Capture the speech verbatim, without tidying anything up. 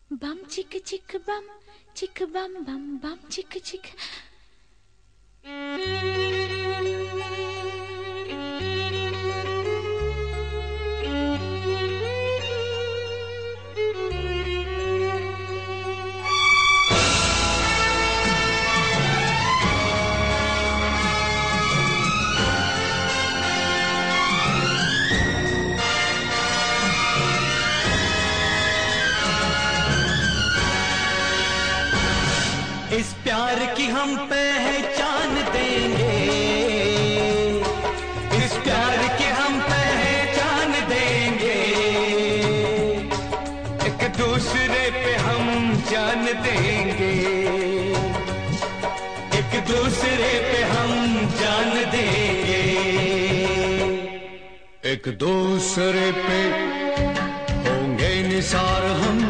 बम चिक चिक बम चिक बम बम बम चिक चिक। इस प्यार की हम पहचान देंगे, इस प्यार की हम पहचान देंगे, एक दूसरे पे हम जान देंगे, एक दूसरे पे हम जान देंगे, एक दूसरे पे होंगे निसार हम।